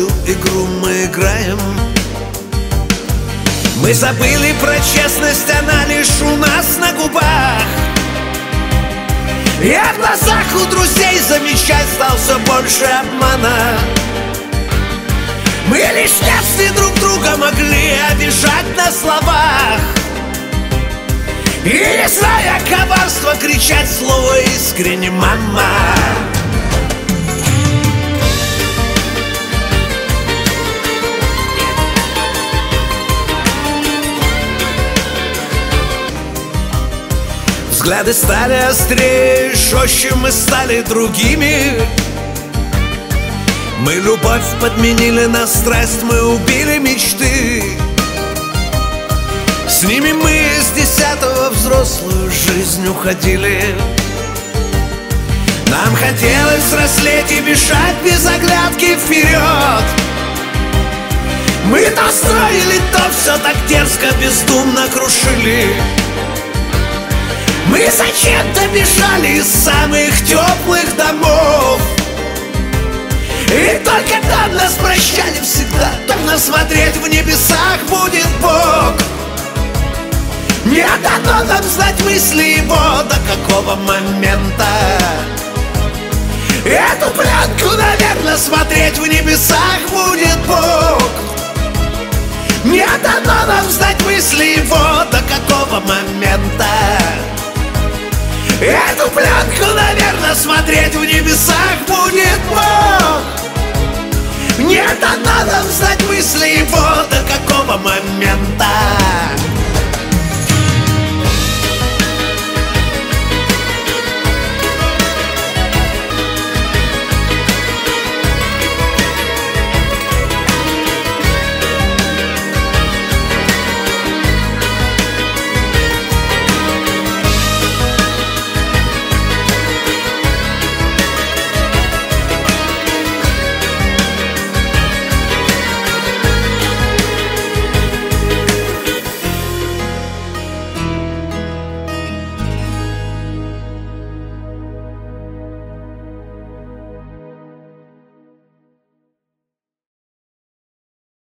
игру мы играем. Мы забыли про честность, она лишь у нас на губах. И в глазах у друзей замечать стал все больше обмана. Мы лишь в детстве друг друга могли обижать на словах, и, не зная коварства, кричать слово искренне «мама». Взгляды стали острее, жестче мы стали другими. Мы любовь подменили на страсть, мы убили мечты. С ними мы с 10-го взрослую жизнь уходили. Нам хотелось взрослеть и бежать без оглядки вперед. Мы то строили, то все так дерзко, бездумно крушили. Мы зачем-то бежали из самых теплых домов, и только там нас прощали всегда. Только смотреть в небесах будет Бог. Не дано нам знать мысли Его до какого момента. Эту пленку, наверное, смотреть в небесах будет Бог. Не дано нам знать мысли Его до какого момента. Эту пленку, наверное, смотреть в небесах будет Бог. Не дано нам знать мысли Его до какого момента.